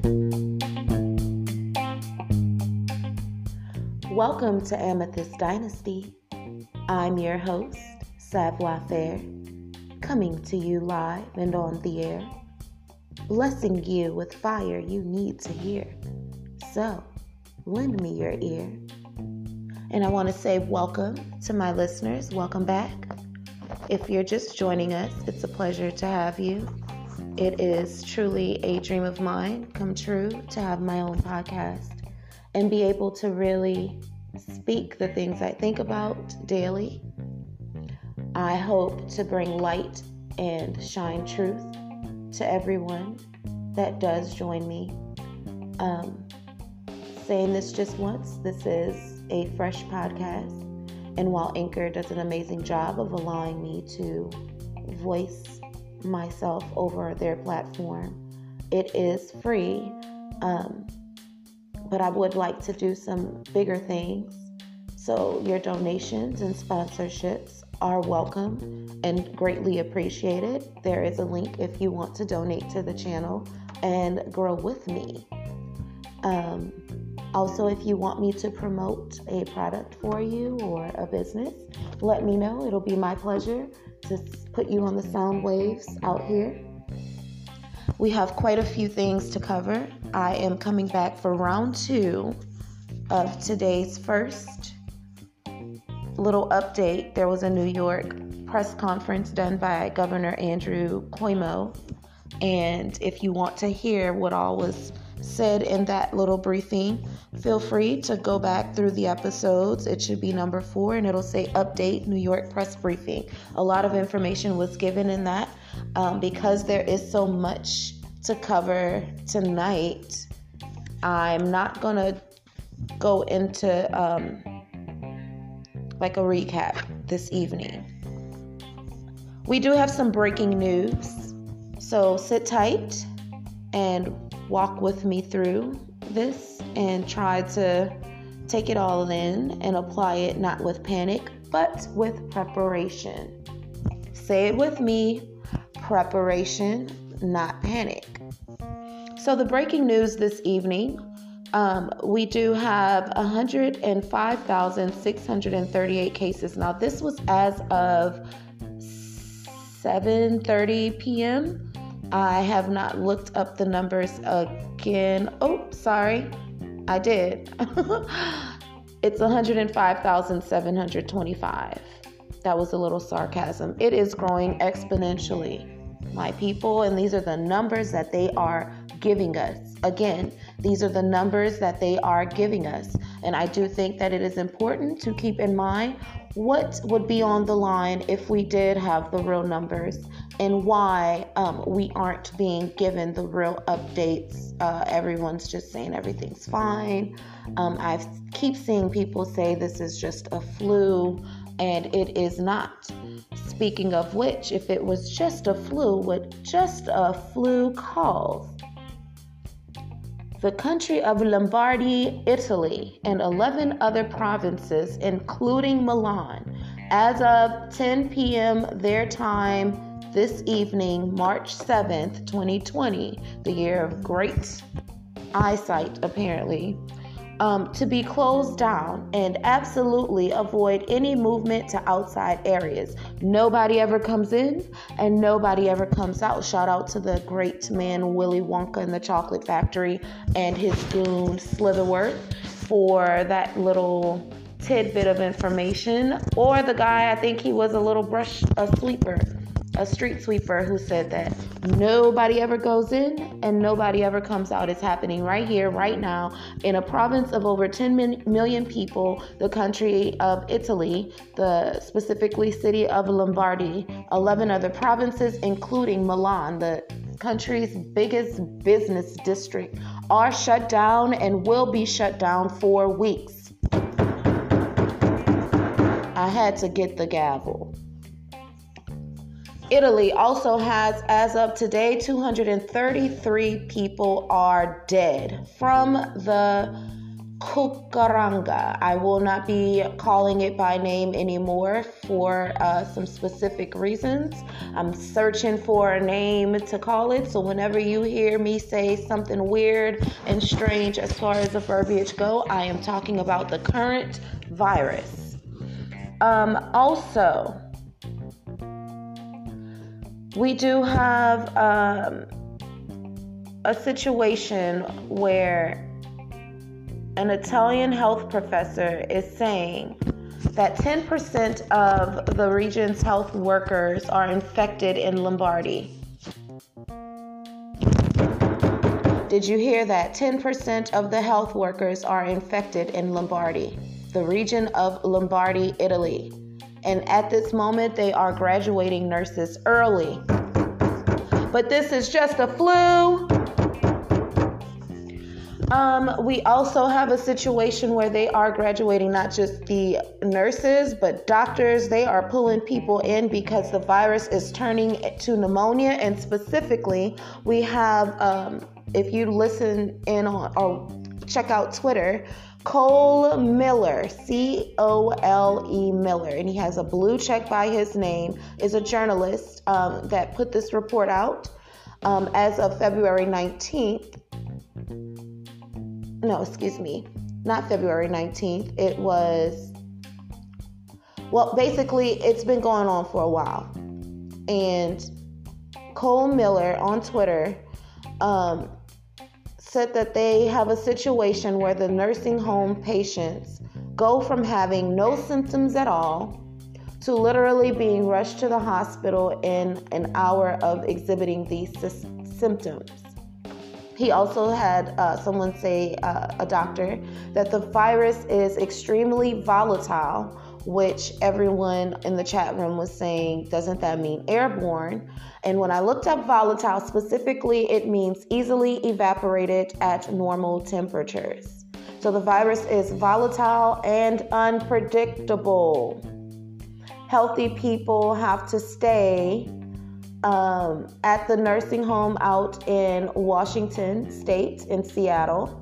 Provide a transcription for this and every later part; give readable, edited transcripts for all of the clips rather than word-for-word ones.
Welcome to Amethyst Dynasty. I'm your host, Savoir Faire, coming to you live and on the air, blessing you with fire you need to hear. So, lend me your ear. And I want to say welcome to my listeners. Welcome back. If you're just joining us, it's a pleasure to have you. It is truly a dream of mine come true to have my own podcast and be able to really speak the things I think about daily. I hope to bring light and shine truth to everyone that does join me. Saying this just once, this is a fresh podcast. And while Anchor does an amazing job of allowing me to voice myself over their platform, it is free. But I would like to do some bigger things. So your donations and sponsorships are welcome and greatly appreciated. There is a link if you want to donate to the channel and grow with me. Also, if you want me to promote a product for you or a business, let me know. It'll be my pleasure to put you on the sound waves out here. We have quite a few things to cover. I am coming back for round 2 of today's first little update. There was a New York press conference done by Governor Andrew Cuomo. And if you want to hear what all was said in that little briefing, feel free to go back through the episodes. It should be number 4 and it'll say update New York press briefing. A lot of information was given in that. Because there is so much to cover tonight, I'm not going to go into like a recap this evening. We do have some breaking news, so sit tight and walk with me through this and try to take it all in and apply it not with panic, but with preparation. Say it with me. Preparation, not panic. So the breaking news this evening, we do have 105,638 cases. Now this was as of 7:30 p.m. I have not looked up the numbers again. Oh, sorry, I did. It's 105,725. That was a little sarcasm. It is growing exponentially, my people, and these are the numbers that they are giving us. Again, these are the numbers that they are giving us. And I do think that it is important to keep in mind what would be on the line if we did have the real numbers and why we aren't being given the real updates. Everyone's just saying everything's fine. I keep seeing people say this is just a flu. And it is not. Speaking of which, if it was just a flu, what just a flu cause? The country of Lombardy, Italy, and 11 other provinces, including Milan, as of 10 p.m. their time this evening, March 7th, 2020, the year of great eyesight, apparently, to be closed down and absolutely avoid any movement to outside areas. Nobody ever comes in and nobody ever comes out. Shout out to the great man Willy Wonka in the Chocolate Factory and his goon Slitherworth for that little tidbit of information. Or the guy, I think he was a street sweeper who said that nobody ever goes in and nobody ever comes out. It's happening right here, right now, in a province of over 10 million people, the country of Italy, the specifically city of Lombardy, 11 other provinces, including Milan, the country's biggest business district, are shut down and will be shut down for weeks. I had to get the gavel. Italy also has, as of today, 233 people are dead from the Cucamonga. I will not be calling it by name anymore for some specific reasons. I'm searching for a name to call it, so whenever you hear me say something weird and strange as far as the verbiage go, I am talking about the current virus. Also, we do have a situation where an Italian health professor is saying that 10% of the region's health workers are infected in Lombardy. Did you hear that? 10% of the health workers are infected in Lombardy, the region of Lombardy, Italy. And at this moment, they are graduating nurses early. But this is just a flu. We also have a situation where they are graduating not just the nurses, but doctors. They are pulling people in because the virus is turning to pneumonia. And specifically, we have, if you listen in on or check out Twitter, Cole Miller, Cole Miller, and he has a blue check by his name, is a journalist that put this report out as of February 19th. No, excuse me, not February 19th. It was, well, basically, it's been going on for a while. And Cole Miller on Twitter said that they have a situation where the nursing home patients go from having no symptoms at all to literally being rushed to the hospital in an hour of exhibiting these symptoms. He also had someone say, a doctor, that the virus is extremely volatile, which everyone in the chat room was saying, doesn't that mean airborne? And when I looked up volatile specifically, it means easily evaporated at normal temperatures. So the virus is volatile and unpredictable. Healthy people have to stay at the nursing home out in Washington State, in Seattle.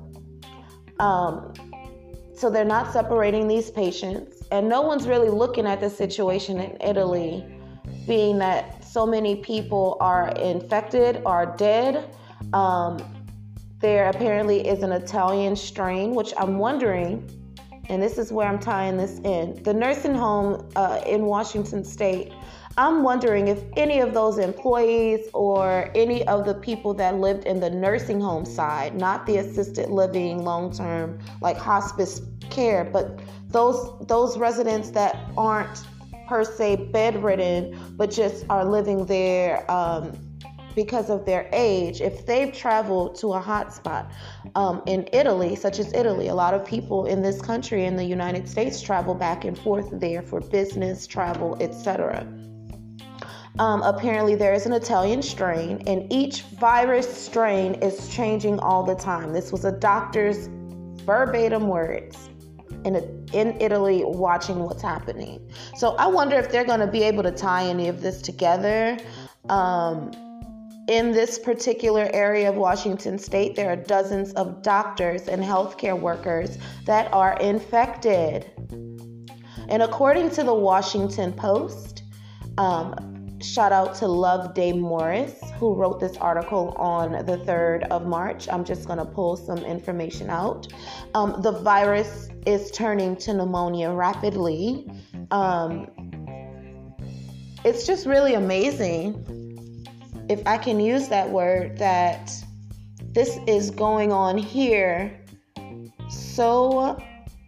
So they're not separating these patients. And no one's really looking at the situation in Italy, being that so many people are infected, are dead. There apparently is an Italian strain, which I'm wondering, and this is where I'm tying this in. The nursing home in Washington State, I'm wondering if any of those employees or any of the people that lived in the nursing home side, not the assisted living, long-term, like hospice care, but those residents that aren't per se bedridden, but just are living there because of their age, if they've traveled to a hot spot in Italy, such as Italy, a lot of people in this country, in the United States, travel back and forth there for business, travel, etc. Apparently there is an Italian strain, and each virus strain is changing all the time. This was a doctor's verbatim words in Italy, watching what's happening. So I wonder if they're going to be able to tie any of this together. In this particular area of Washington State, there are dozens of doctors and healthcare workers that are infected. And according to the Washington Post, shout out to Loveday Morris, who wrote this article on the 3rd of March. I'm just going to pull some information out. The virus is turning to pneumonia rapidly. It's just really amazing, if I can use that word, that this is going on here so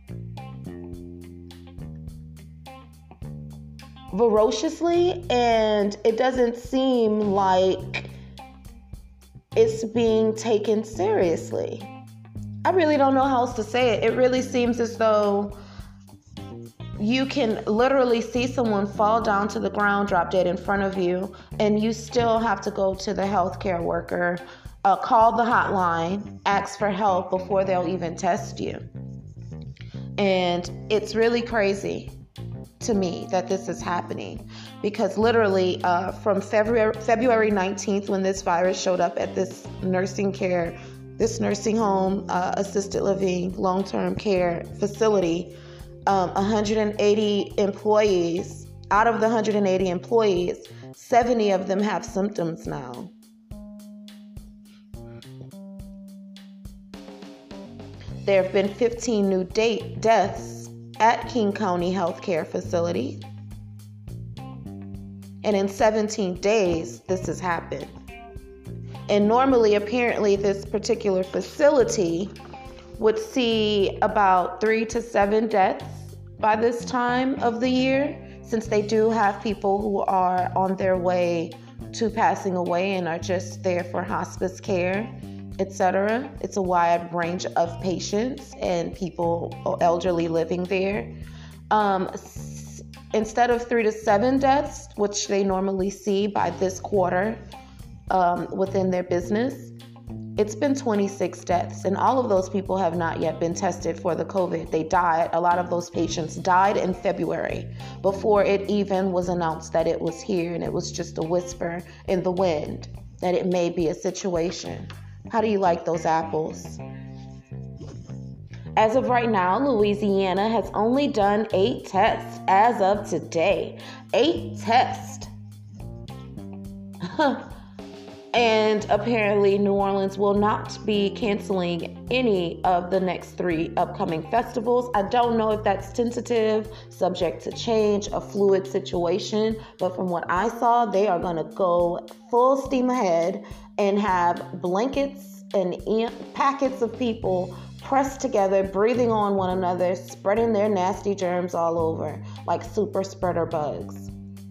ferociously, and it doesn't seem like it's being taken seriously. I really don't know how else to say it. It really seems as though you can literally see someone fall down to the ground, drop dead in front of you, and you still have to go to the healthcare worker, call the hotline, ask for help before they'll even test you. And it's really crazy to me that this is happening, because literally from February 19th, when this virus showed up at this nursing care this nursing home, assisted living, long-term care facility, 180 employees. Out of the 180 employees, 70 of them have symptoms now. There have been 15 new deaths at King County Healthcare Facility. And in 17 days, this has happened. And normally, apparently, this particular facility would see about 3 to 7 deaths by this time of the year, since they do have people who are on their way to passing away and are just there for hospice care, etc. It's a wide range of patients and people, elderly, living there. Instead of 3 to 7 deaths, which they normally see by this quarter within their business, it's been 26 deaths, and all of those people have not yet been tested for the COVID. They died. A lot of those patients died in February before it even was announced that it was here, and it was just a whisper in the wind that it may be a situation. How do you like those apples? As of right now, Louisiana has only done 8 tests as of today. 8 tests. And apparently New Orleans will not be canceling any of the next 3 upcoming festivals. I don't know if that's tentative, subject to change, a fluid situation, but from what I saw, they are going to go full steam ahead and have blankets and packets of people pressed together, breathing on one another, spreading their nasty germs all over like super spreader bugs.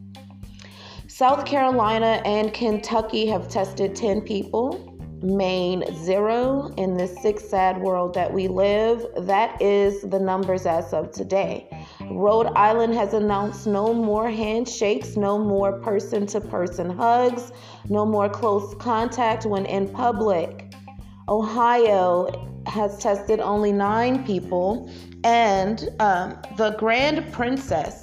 South Carolina and Kentucky have tested 10 people. Maine, 0. In this sick, sad world that we live, that is the numbers as of today. Rhode Island has announced no more handshakes, no more person-to-person hugs, no more close contact when in public. Ohio has tested only 9 people, and the Grand Princess,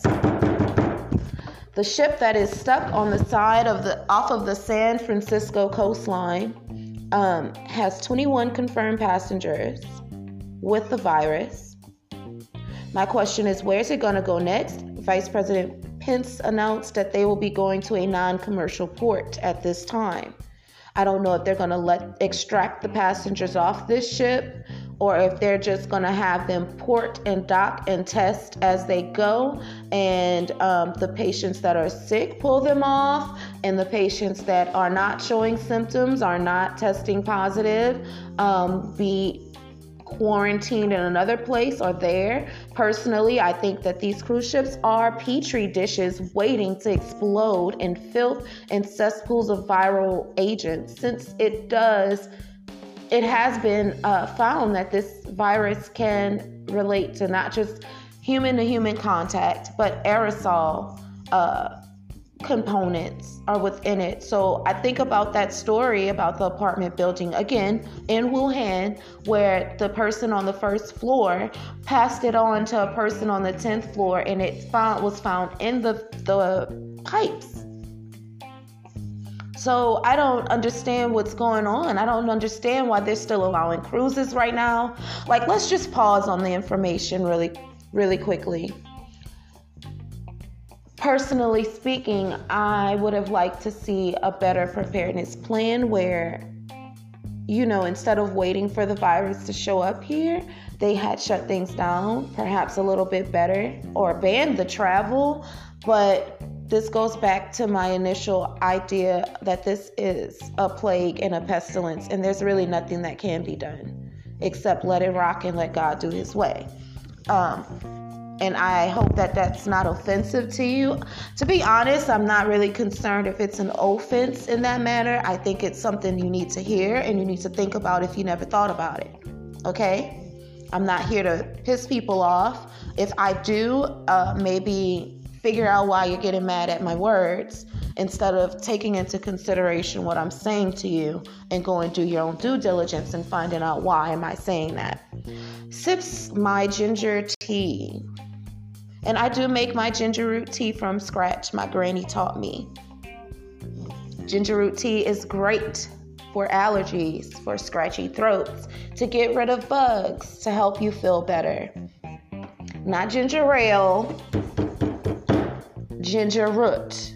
the ship that is stuck on the side off of the San Francisco coastline, has 21 confirmed passengers with the virus. My question is, where's it going to go next? Vice President Pence announced that they will be going to a non-commercial port at this time. I don't know if they're going to extract the passengers off this ship, or if they're just going to have them port and dock and test as they go, and the patients that are sick pull them off, and the patients that are not showing symptoms, are not testing positive, be quarantined in another place or there. Personally, I think that these cruise ships are petri dishes waiting to explode in filth and cesspools of viral agents, since it has been found that this virus can relate to not just human-to-human contact, but aerosol components are within it. So I think about that story about the apartment building, again, in Wuhan, where the person on the first floor passed it on to a person on the 10th floor, and it was found in the pipes. So I don't understand what's going on. I don't understand why they're still allowing cruises right now. Like, let's just pause on the information really quickly. Personally speaking, I would have liked to see a better preparedness plan where, instead of waiting for the virus to show up here, they had shut things down, perhaps a little bit better, or banned the travel. But this goes back to my initial idea that this is a plague and a pestilence, and there's really nothing that can be done except let it rock and let God do his way. And I hope that that's not offensive to you. To be honest, I'm not really concerned if it's an offense in that manner. I think it's something you need to hear and you need to think about if you never thought about it. Okay? I'm not here to piss people off. If I do, maybe figure out why you're getting mad at my words instead of taking into consideration what I'm saying to you and go and do your own due diligence and finding out why am I saying that. Sips my ginger tea. And I do make my ginger root tea from scratch. My granny taught me. Ginger root tea is great. for allergies, for scratchy throats, to get rid of bugs, to help you feel better. Not ginger ale, ginger root,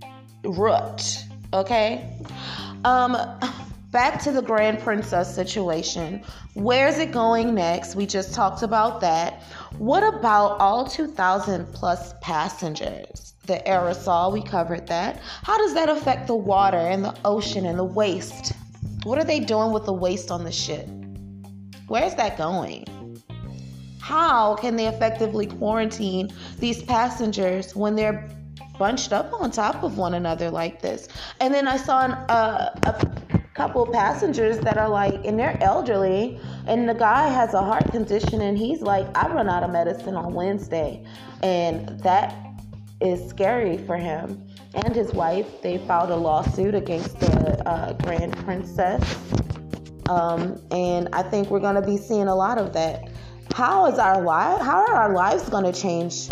okay? Back to the Grand Princess situation. Where's it going next? We just talked about that. What about all 2,000 plus passengers? The aerosol, we covered that. How does that affect the water and the ocean and the waste? What are they doing with the waste on the ship? Where's that going? How can they effectively quarantine these passengers when they're bunched up on top of one another like this? And then I saw a couple of passengers that are like, and they're elderly, and the guy has a heart condition, and he's like, I run out of medicine on Wednesday. And that is scary for him and his wife. They filed a lawsuit against the Grand Princess. And I think we're going to be seeing a lot of that. How are our lives going to change?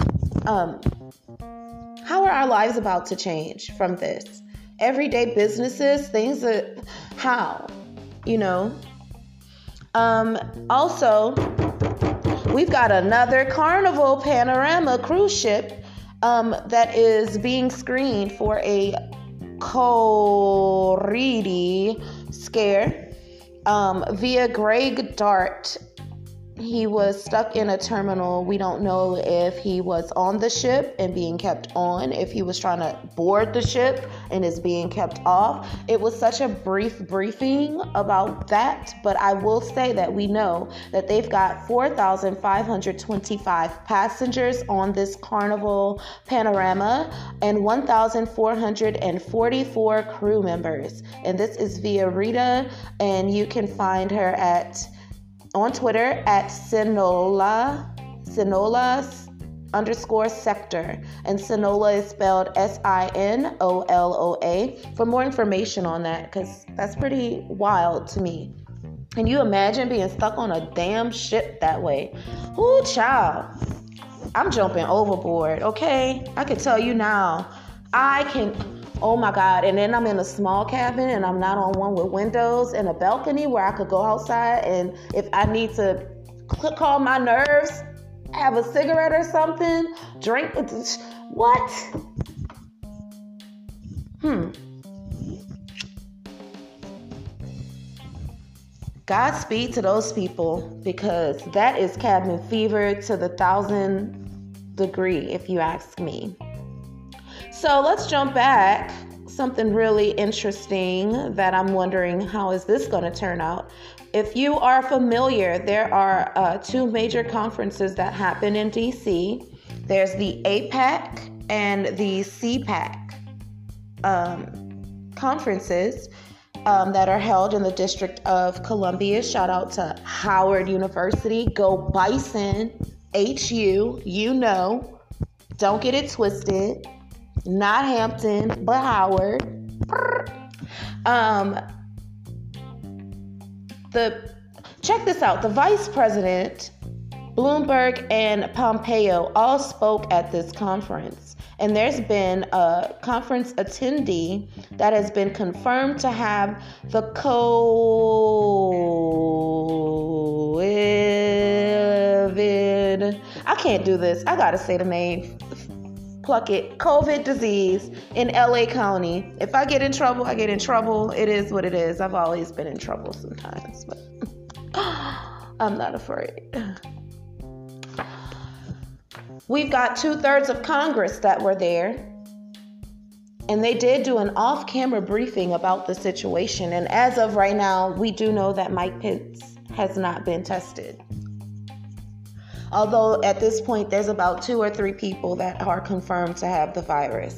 How are our lives about to change from this? Everyday businesses, things that, how, also, we've got another Carnival Panorama cruise ship that is being screened for a Coridi scare via Greg Dart. He was stuck in a terminal. We don't know if he was on the ship and being kept on, if he was trying to board the ship and is being kept off. It was such a brief briefing about that, but I will say that we know that they've got 4,525 passengers on this Carnival Panorama and 1,444 crew members. And this is via Rita, and you can find her on Twitter at Sinola_sector. And Sinola is spelled Sinolla for more information on that, because that's pretty wild to me. Can you imagine being stuck on a damn ship that way? Ooh, child. I'm jumping overboard, okay? I can tell you now. Oh my God. And then I'm in a small cabin and I'm not on one with windows and a balcony where I could go outside, and if I need to calm my nerves, have a cigarette or something, drink. What? Godspeed to those people, because that is cabin fever to the 1,000th degree, if you ask me. So let's jump back. Something really interesting that I'm wondering, how is this going to turn out? If you are familiar, there are two major conferences that happen in DC. There's the APAC and the CPAC conferences that are held in the District of Columbia. Shout out to Howard University. Go Bison, HU, Don't get it twisted. Not Hampton, but Howard. Check this out. The Vice President, Bloomberg, and Pompeo all spoke at this conference. And there's been a conference attendee that has been confirmed to have the COVID. I can't do this. I gotta say the name. Pluck it. COVID disease in LA County. If I get in trouble, I get in trouble. It is what it is. I've always been in trouble sometimes, but I'm not afraid. We've got 2/3 of Congress that were there, and they did do an off-camera briefing about the situation. And as of right now, we do know that Mike Pence has not been tested. Although at this point, there's about 2 or 3 people that are confirmed to have the virus.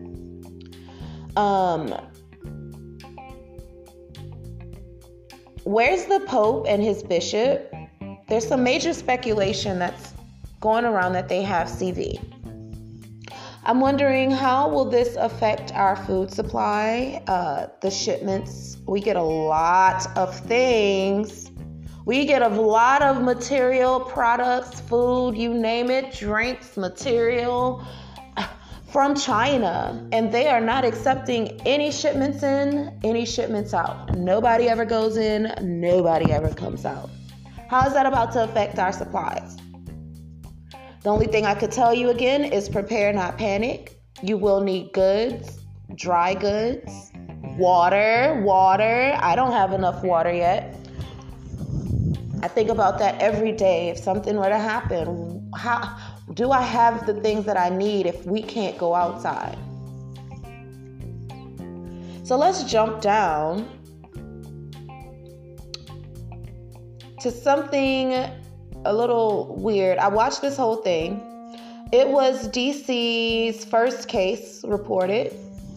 Where's the Pope and his bishop? There's some major speculation that's going around that they have CV. I'm wondering, how will this affect our food supply? The shipments. We get a lot of things. We get a lot of material, products, food, you name it, drinks, material, from China, and they are not accepting any shipments in, any shipments out. Nobody ever goes in, nobody ever comes out. How is that about to affect our supplies? The only thing I could tell you again is prepare, not panic. You will need goods, dry goods, water. I don't have enough water yet. I think about that every day. If something were to happen, how do I have the things that I need if we can't go outside? So let's jump down to something a little weird. I watched this whole thing. It was DC's first case reported.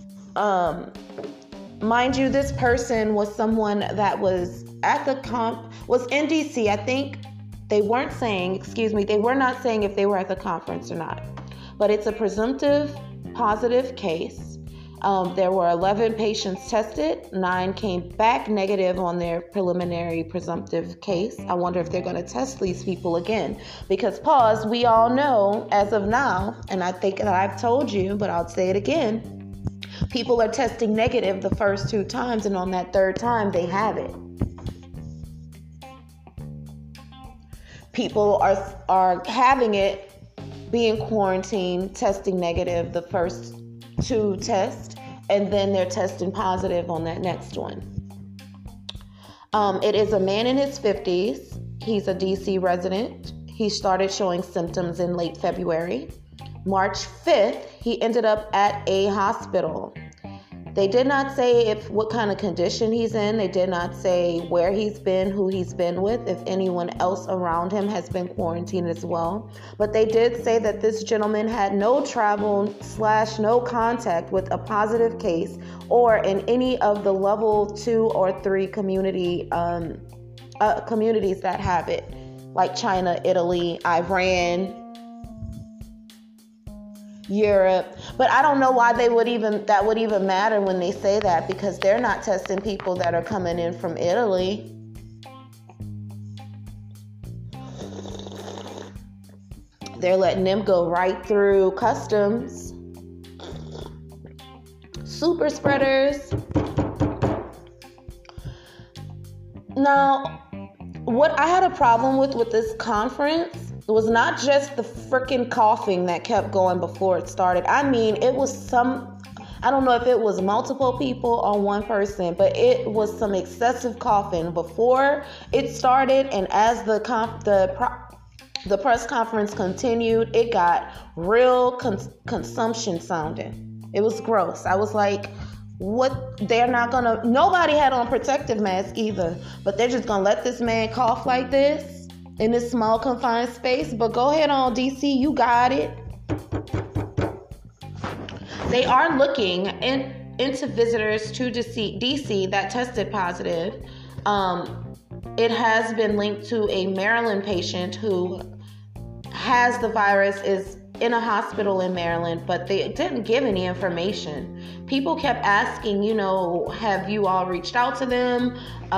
Mind you, this person was someone that was at the was in DC. I think they were not saying if they were at the conference or not, but it's a presumptive positive case. There were 11 patients tested. 9 came back negative on their preliminary presumptive case. I wonder if they're going to test these people again, because we all know as of now, and I think that I've told you, but I'll say it again, people are testing negative the first 2 times, and on that 3rd time, they have it. People are having it, being quarantined, testing negative the first 2 tests, and then they're testing positive on that next one. It is a man in his 50s. He's a DC resident. He started showing symptoms in late February. March 5th, he ended up at a hospital. They did not say what kind of condition he's in. They did not say where he's been, who he's been with, if anyone else around him has been quarantined as well. But they did say that this gentleman had no travel / no contact with a positive case or in any of the level 2 or 3 communities that have it, like China, Italy, Iran, Europe. But I don't know why that would even matter when they say that, because they're not testing people that are coming in from Italy. They're letting them go right through customs. Super spreaders. Now, what I had a problem with this conference was not just the freaking coughing that kept going before it started. I mean, it was I don't know if it was multiple people or one person, but it was some excessive coughing before it started, and as the press conference continued, it got real consumption sounding. It was gross. I was like, what? Nobody had on protective masks either, but they're just gonna let this man cough like this in this small confined space? But go ahead on, DC, you got it. They are looking into visitors to DC that tested positive. It has been linked to a Maryland patient who has the virus, is in a hospital in Maryland, but they didn't give any information. People kept asking, have you all reached out to them?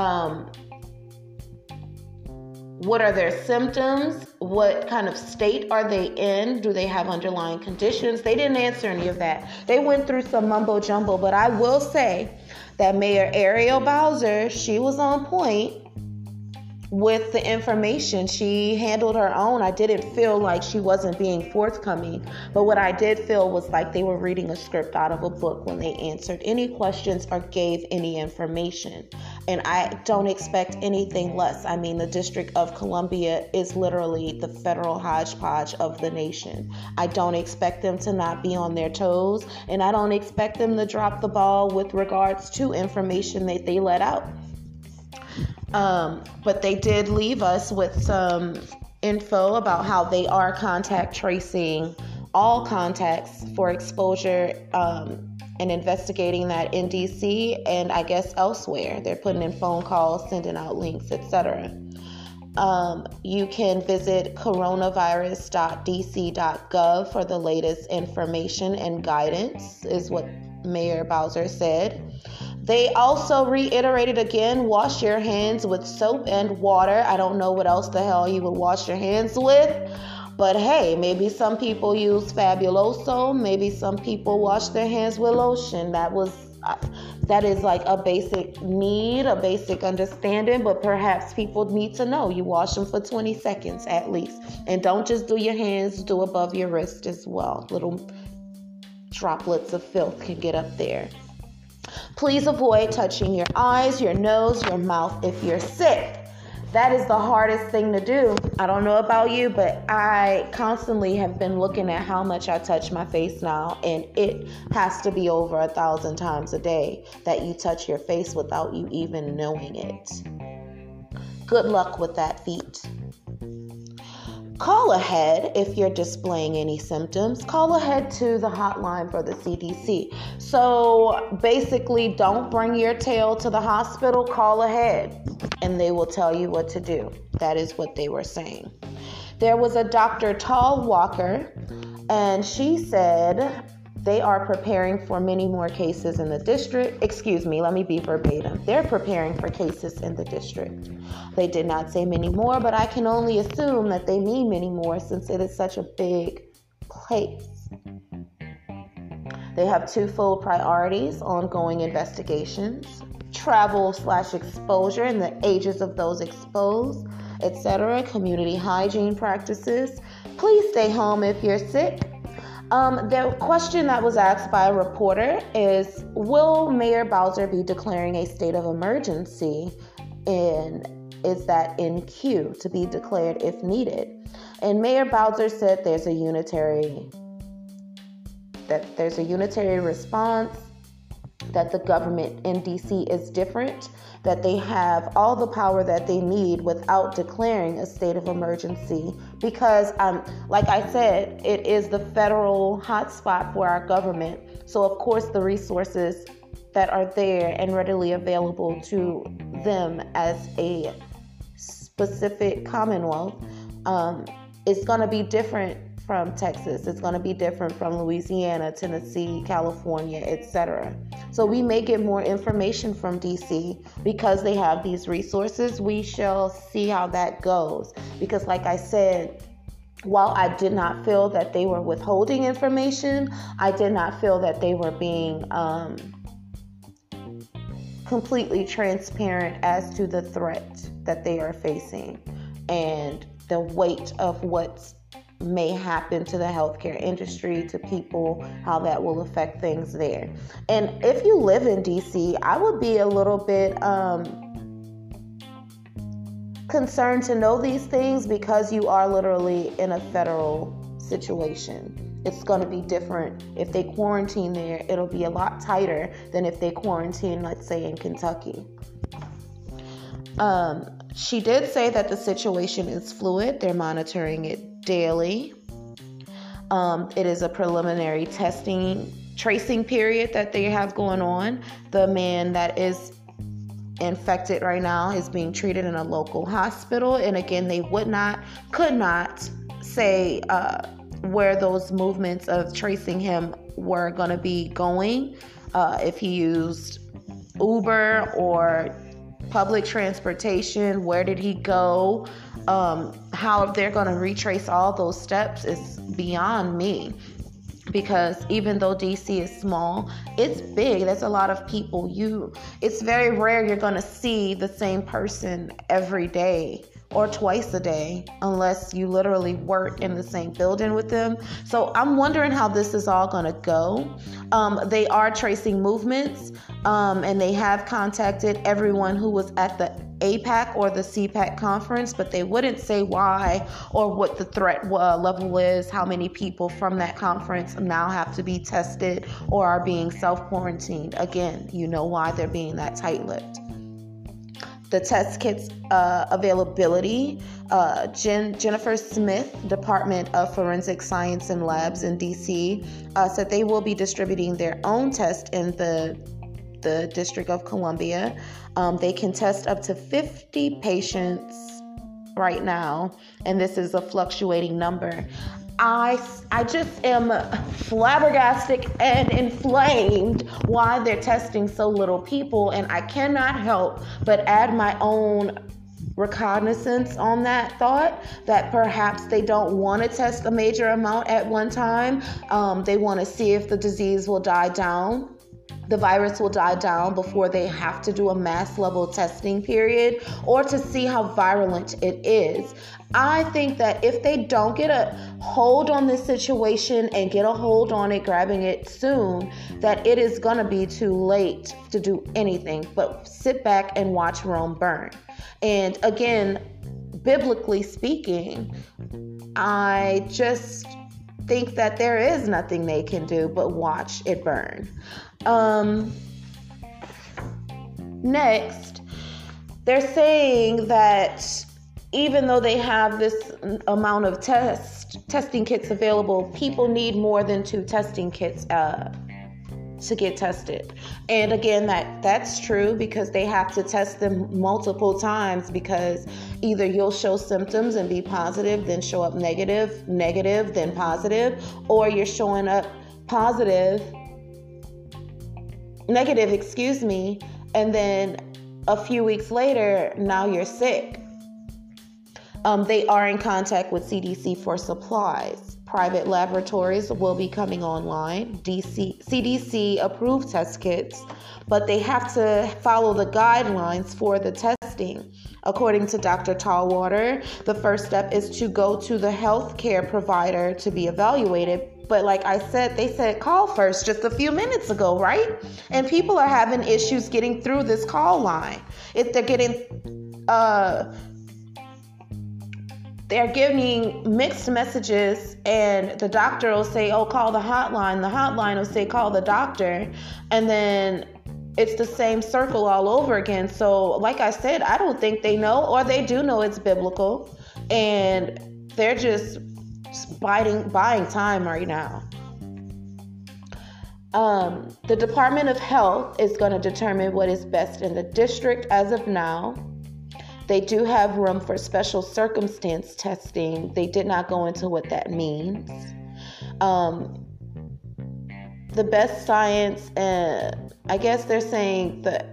What are their symptoms? What kind of state are they in? Do they have underlying conditions? They didn't answer any of that. They went through some mumbo jumbo, but I will say that Mayor Ariel Bowser, she was on point with the information. She handled her own. I didn't feel like she wasn't being forthcoming, but what I did feel was like they were reading a script out of a book when they answered any questions or gave any information. And I don't expect anything less. I mean, the District of Columbia is literally the federal hodgepodge of the nation. I don't expect them to not be on their toes, and I don't expect them to drop the ball with regards to information that they let out. But they did leave us with some info about how they are contact tracing all contacts for exposure and investigating that in DC and I guess elsewhere. They're putting in phone calls, sending out links, etc. You can visit coronavirus.dc.gov for the latest information and guidance, is what Mayor Bowser said. They also reiterated again, wash your hands with soap and water. I don't know what else the hell you would wash your hands with, But hey, maybe some people use Fabuloso. Maybe some people wash their hands with lotion. That is like a basic need, a basic understanding, but perhaps people need to know you wash them for 20 seconds at least. And don't just do your hands, do above your wrist as well. Little droplets of filth can get up there. Please avoid touching your eyes, your nose, your mouth if you're sick. That is the hardest thing to do. I don't know about you, but I constantly have been looking at how much I touch my face now, and it has to be over 1,000 times a day that you touch your face without you even knowing it. Good luck with that feat. Call ahead if you're displaying any symptoms. Call ahead to the hotline for the CDC. So basically, don't bring your tail to the hospital. Call ahead and they will tell you what to do. That is what they were saying. There was a Dr. Tall Walker, and she said they are preparing for many more cases in the district. Excuse me, let me be verbatim. They're preparing for cases in the district. They did not say many more, but I can only assume that they mean many more since it is such a big place. They have twofold priorities: ongoing investigations, travel/exposure and the ages of those exposed, etc., community hygiene practices. Please stay home if you're sick. The question that was asked by a reporter is, will Mayor Bowser be declaring a state of emergency? And is that in queue to be declared if needed? And Mayor Bowser said there's a unitary response, that the government in DC is different, that they have all the power that they need without declaring a state of emergency because, like I said, it is the federal hotspot for our government. So, of course, the resources that are there and readily available to them as a specific commonwealth is going to be different from Texas. It's going to be different from Louisiana, Tennessee, California, etc. So we may get more information from DC because they have these resources. We shall see how that goes. Because like I said, while I did not feel that they were withholding information, I did not feel that they were being completely transparent as to the threat that they are facing and the weight of what's may happen to the healthcare industry, to people, how that will affect things there. And if you live in DC, I would be a little bit concerned to know these things because you are literally in a federal situation. It's going to be different. If they quarantine there, it'll be a lot tighter than if they quarantine, let's say, in Kentucky. She did say that the situation is fluid. They're monitoring it daily. It is a preliminary tracing period that they have going on. The man that is infected right now is being treated in a local hospital. And again, they could not say where those movements of tracing him were going to be going, if he used Uber or public transportation, where did he go, how they're going to retrace all those steps is beyond me. Because even though DC is small, it's big. There's a lot of people. It's very rare you're going to see the same person every day or twice a day unless you literally work in the same building with them. So I'm wondering how this is all going to go. They are tracing movements, and they have contacted everyone who was at the APAC or the CPAC conference, but they wouldn't say why or what the threat level is, how many people from that conference now have to be tested or are being self-quarantined. Again, you know why they're being that tight-lipped. The test kits availability, Jennifer Smith, Department of Forensic Science and Labs in DC, said they will be distributing their own test in the District of Columbia. They can test up to 50 patients right now, and this is a fluctuating number. I just am flabbergasted and inflamed why they're testing so little people, and I cannot help but add my own reconnaissance on that thought, that perhaps they don't want to test a major amount at one time. They want to see if the disease will die down. The virus will die down before they have to do a mass level testing period, or to see how virulent it is. I think that if they don't get a hold on this situation and get a hold on it, grabbing it soon, that it is going to be too late to do anything but sit back and watch Rome burn. And again, biblically speaking, I just think that there is nothing they can do but watch it burn. Next, they're saying that even though they have this amount of testing kits available, people need more than 2 testing kits to get tested. And again, that's true, because they have to test them multiple times, because either you'll show symptoms and be positive, then show up negative, then positive, or you're showing up negative, and then a few weeks later, now you're sick. They are in contact with CDC for supplies. Private laboratories will be coming online. CDC approved test kits, but they have to follow the guidelines for the testing. According to Dr. Tallwater, the first step is to go to the healthcare provider to be evaluated. But like I said, they said call first just a few minutes ago, right? And people are having issues getting through this call line. If they're getting mixed messages, and the doctor will say, oh, call the hotline. The hotline will say, call the doctor. And then it's the same circle all over again. So like I said, I don't think they know, or they do know it's biblical, and they're just buying time right now. The Department of Health is going to determine what is best in the district as of now. They do have room for special circumstance testing. They did not go into what that means. The best science, I guess they're saying the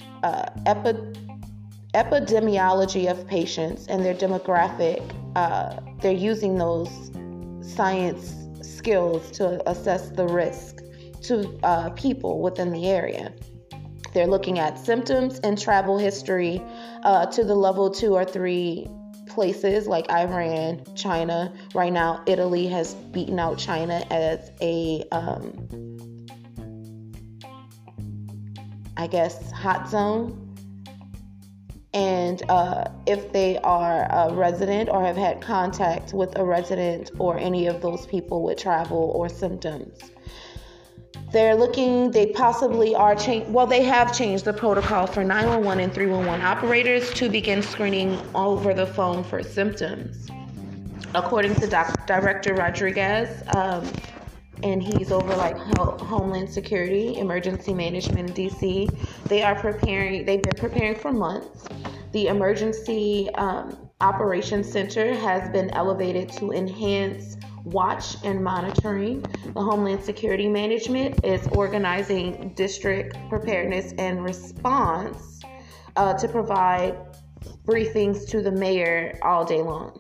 epidemiology of patients and their demographic, they're using those science skills to assess the risk to people within the area. They're looking at symptoms and travel history to the level 2 or 3 places like Iran, China. Right now, Italy has beaten out China as a, hot zone. And if they are a resident or have had contact with a resident or any of those people with travel or symptoms. They possibly are they have changed the protocol for 911 and 311 operators to begin screening over the phone for symptoms. According to Director Rodriguez, and he's over Homeland Security, Emergency Management in DC, they've been preparing for months. The Emergency Operations Center has been elevated to enhance watch and monitoring. The Homeland Security Management is organizing district preparedness and response to provide briefings to the mayor all day long.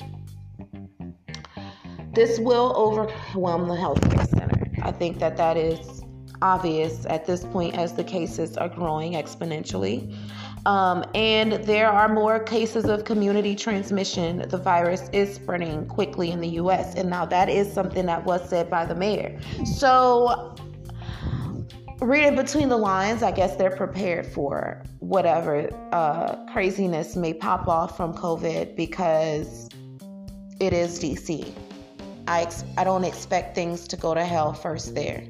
This will overwhelm the healthcare center. I think that is obvious at this point as the cases are growing exponentially. And there are more cases of community transmission. The virus is spreading quickly in the U.S. And now that is something that was said by the mayor. So reading between the lines, I guess they're prepared for whatever craziness may pop off from COVID, because it is DC. I don't expect things to go to hell first there.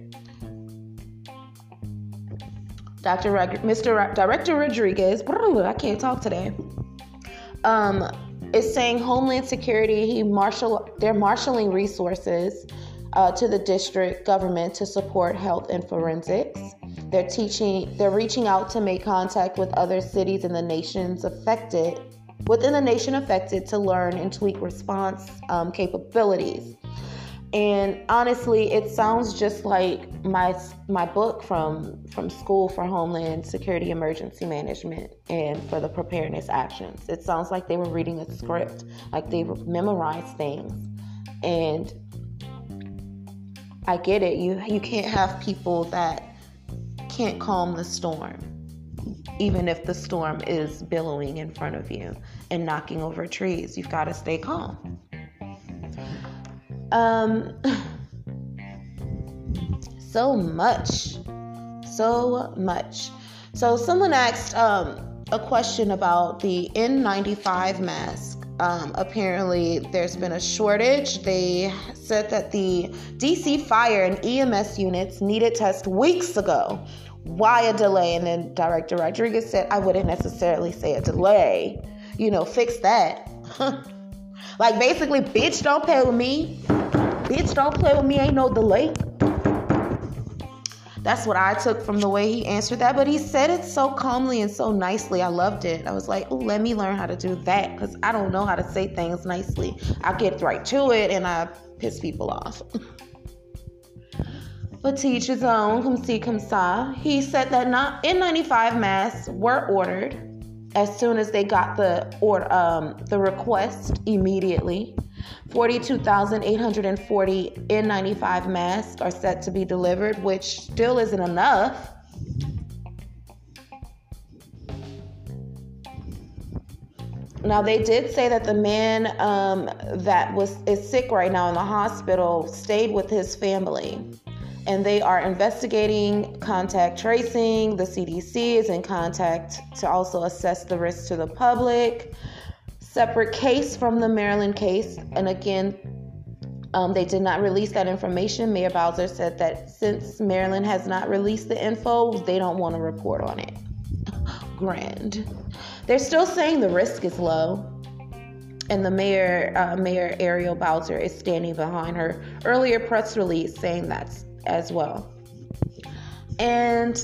Mr. Director Rodriguez, I can't talk today, is saying Homeland Security, they're marshaling resources to the district government to support health and forensics. They're reaching out to make contact with other cities in the nation affected to learn and tweak response capabilities. And honestly, it sounds just like my book from School for Homeland Security Emergency Management and for the Preparedness Actions. It sounds like they were reading a script, like they memorized things. And I get it. You can't have people that can't calm the storm, even if the storm is billowing in front of you and knocking over trees. You've got to stay calm. So much. So someone asked a question about the N95 mask. Apparently there's been a shortage. They said that the DC fire and EMS units needed tests weeks ago. Why a delay? And then Director Rodriguez said, I wouldn't necessarily say a delay. Fix that. Like basically, bitch, don't play with me. Bitch, don't play with me. Ain't no delay. That's what I took from the way he answered that. But he said it so calmly and so nicely. I loved it. I was like, oh, let me learn how to do that, because I don't know how to say things nicely. I get right to it and I piss people off. But to each his own, come see, come saw. He said that N95 masks were ordered as soon as they got the request immediately. 42,840 N95 masks are set to be delivered, which still isn't enough. Now, they did say that the man that is sick right now in the hospital stayed with his family. And they are investigating contact tracing. The CDC is in contact to also assess the risk to the public. Separate case from the Maryland case. And again, they did not release that information. Mayor Bowser said that since Maryland has not released the info, they don't want to report on it. Grand. They're still saying the risk is low. And the Mayor Ariel Bowser is standing behind her earlier press release saying that's as well. And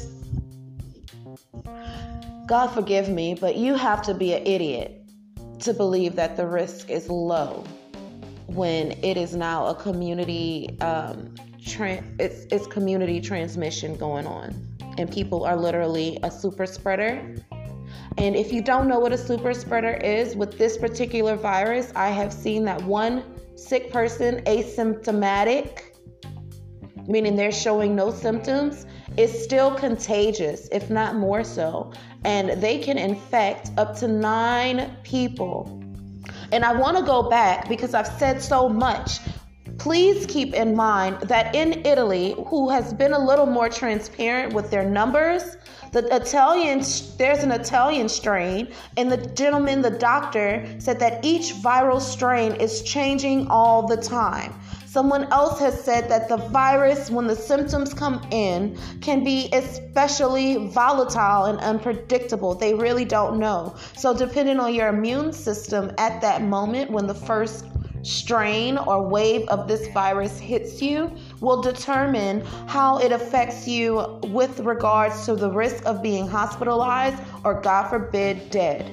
God forgive me, but you have to be an idiot to believe that the risk is low when it is now a community it's community transmission going on, and people are literally a super spreader. And if you don't know what a super spreader is, with this particular virus, I have seen that one sick person, asymptomatic, meaning they're showing no symptoms, is still contagious, if not more so. And they can infect up to 9 people. And I want to go back because I've said so much. Please keep in mind that in Italy, who has been a little more transparent with their numbers, there's an Italian strain, and the gentleman, the doctor, said that each viral strain is changing all the time. Someone else has said that the virus, when the symptoms come in, can be especially volatile and unpredictable. They really don't know. So depending on your immune system at that moment, when the first strain or wave of this virus hits you, will determine how it affects you with regards to the risk of being hospitalized or, God forbid, dead.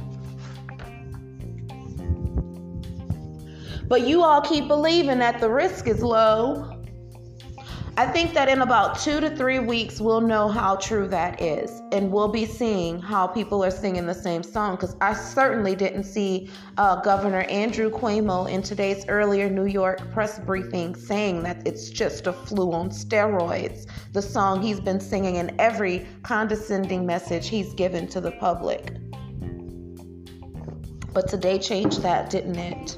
But you all keep believing that the risk is low. I think that in about 2 to 3 weeks, we'll know how true that is. And we'll be seeing how people are singing the same song. Because I certainly didn't see Governor Andrew Cuomo in today's earlier New York press briefing saying that it's just a flu on steroids. The song he's been singing in every condescending message he's given to the public. But today changed that, didn't it?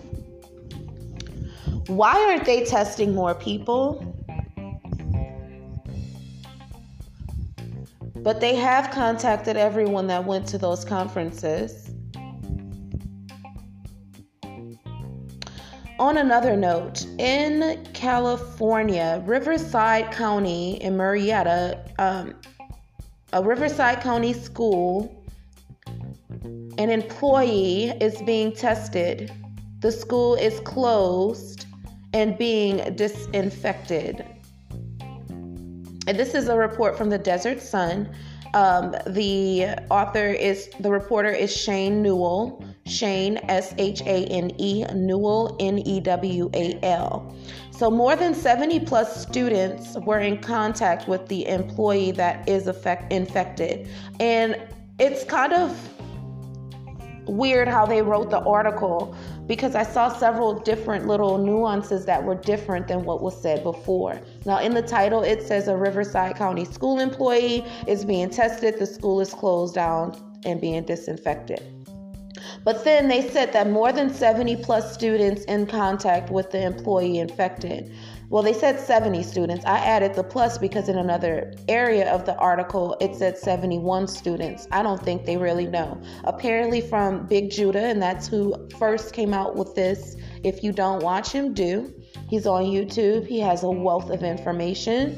Why aren't they testing more people? But they have contacted everyone that went to those conferences. On another note, in California, Riverside County in Murrieta, a Riverside County school, an employee is being tested. The school is closed and being disinfected. And this is a report from the Desert Sun. The reporter is Shane Newell. Shane, Shane, Newell, Newal. So more than 70 plus students were in contact with the employee that is infected. And it's kind of weird how they wrote the article, because I saw several different little nuances that were different than what was said before. Now, in the title, it says a Riverside County school employee is being tested. The school is closed down and being disinfected. But then they said that more than 70 plus students in contact with the employee infected. Well, they said 70 students. I added the plus because in another area of the article, it said 71 students. I don't think they really know. Apparently from Big Judah, and that's who first came out with this. If you don't watch him, do. He's on YouTube. He has a wealth of information.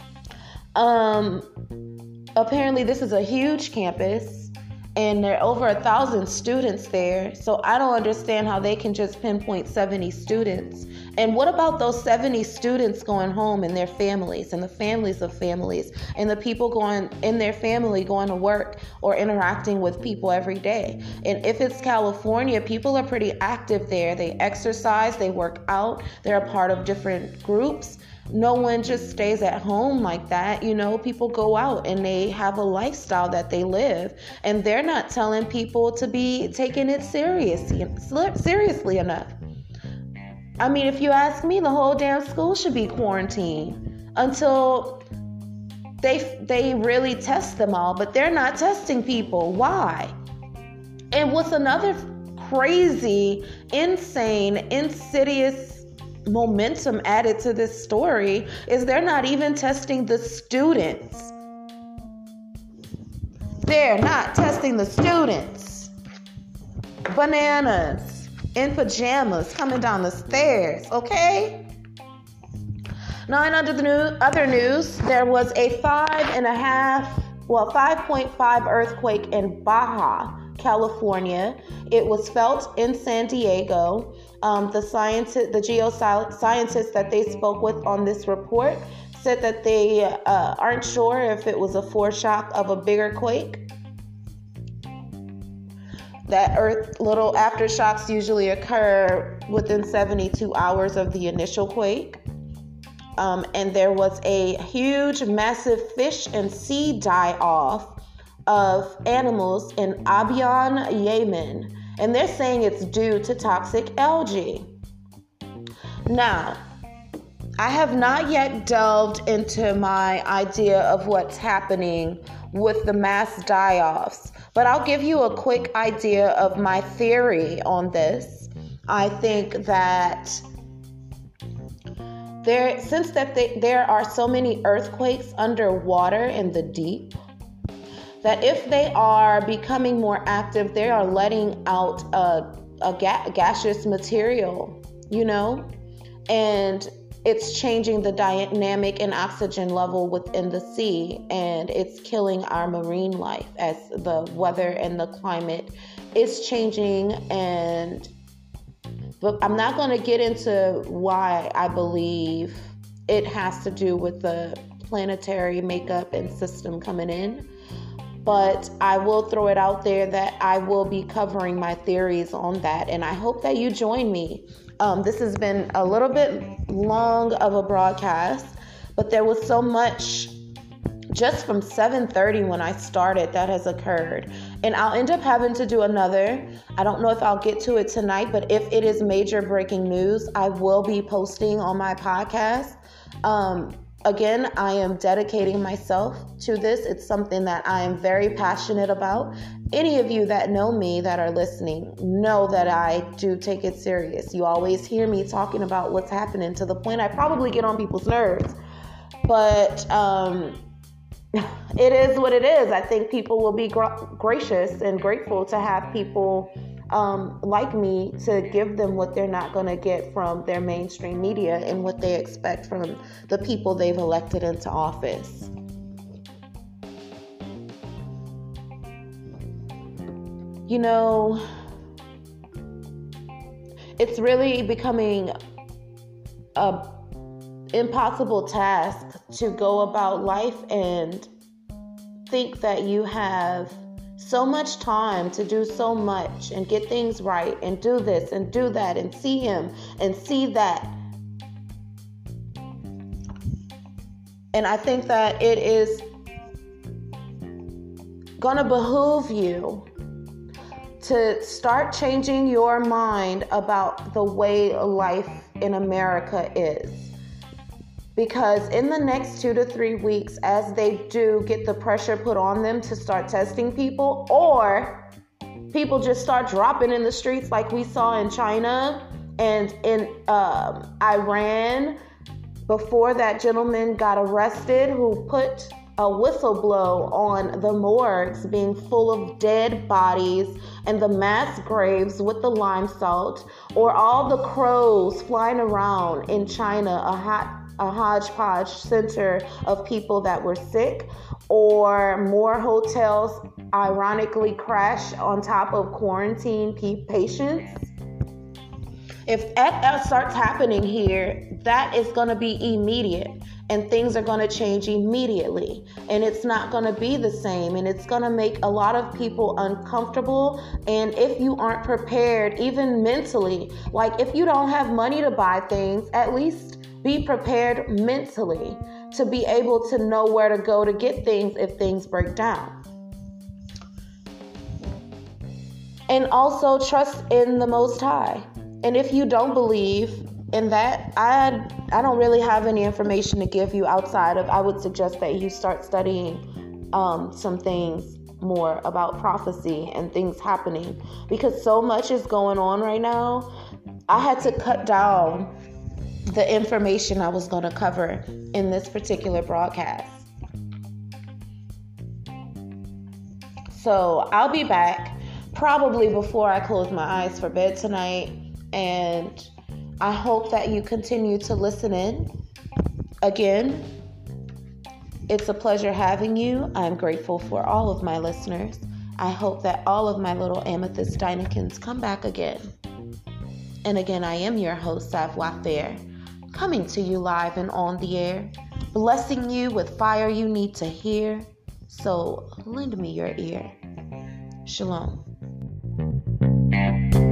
Apparently this is a huge campus, and there are over 1,000 students there. So I don't understand how they can just pinpoint 70 students. And what about those 70 students going home and their families and the families of families and the people going in their family going to work or interacting with people every day? And if it's California, people are pretty active there. They exercise, they work out, they're a part of different groups. No one just stays at home like that. You know, people go out and they have a lifestyle that they live, and they're not telling people to be taking it seriously enough. I mean, if you ask me, the whole damn school should be quarantined until they really test them all, but they're not testing people. Why? And what's another crazy, insane, insidious momentum added to this story is they're not even testing the students. They're not testing the students. Bananas in pajamas coming down the stairs, okay? Now, in other news, there was a 5.5 earthquake in Baja, California. It was felt in San Diego. The geoscientists that they spoke with on this report said that they aren't sure if it was a foreshock of a bigger quake. That little aftershocks usually occur within 72 hours of the initial quake. And there was a huge, massive fish and sea die-off of animals in Abyan, Yemen. And they're saying it's due to toxic algae. Now, I have not yet delved into my idea of what's happening with the mass die-offs, but I'll give you a quick idea of my theory on this. I think that there are so many earthquakes underwater in the deep, that if they are becoming more active, they are letting out a gaseous material, you know, and it's changing the dynamic and oxygen level within the sea, and it's killing our marine life as the weather and the climate is changing. But I'm not going to get into why I believe it has to do with the planetary makeup and system coming in. But I will throw it out there that I will be covering my theories on that, and I hope that you join me. This has been a little bit long of a broadcast, but there was so much just from 7:30 when I started that has occurred. And I'll end up having to do another. I don't know if I'll get to it tonight, but if it is major breaking news, I will be posting on my podcast. Again, I am dedicating myself to this. It's something that I am very passionate about. Any of you that know me that are listening know that I do take it serious. You always hear me talking about what's happening to the point I probably get on people's nerves. But it is what it is. I think people will be gracious and grateful to have people like me to give them what they're not going to get from their mainstream media and what they expect from the people they've elected into office. You know, it's really becoming an impossible task to go about life and think that you have So much time to do so much and get things right and do this and do that and see him and see that. And I think that it is going to behoove you to start changing your mind about the way life in America is. Because in the next 2 to 3 weeks, as they do get the pressure put on them to start testing people, or people just start dropping in the streets like we saw in China and in Iran, before that gentleman got arrested who put a whistle blow on the morgues being full of dead bodies and the mass graves with the lime salt, or all the crows flying around in China, a hodgepodge center of people that were sick, or more hotels ironically crash on top of quarantine patients. If that starts happening here, that is going to be immediate, and things are going to change immediately, and it's not going to be the same, and it's going to make a lot of people uncomfortable. And if you aren't prepared, even mentally, like if you don't have money to buy things, at least be prepared mentally to be able to know where to go to get things if things break down. And also trust in the Most High. And if you don't believe in that, I don't really have any information to give you outside of, I would suggest that you start studying some things more about prophecy and things happening, because so much is going on right now. I had to cut down the information I was going to cover in this particular broadcast. So I'll be back probably before I close my eyes for bed tonight. And I hope that you continue to listen in. Again, it's a pleasure having you. I'm grateful for all of my listeners. I hope that all of my little amethyst Dynakins come back again. And again, I am your host, Savoir Faire, coming to you live and on the air, blessing you with fire you need to hear. So lend me your ear. Shalom.